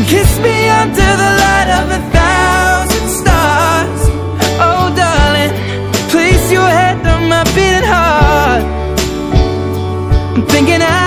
Kiss me under the light of 1,000 stars. Oh darling, place your head on my beating heart. I'm thinking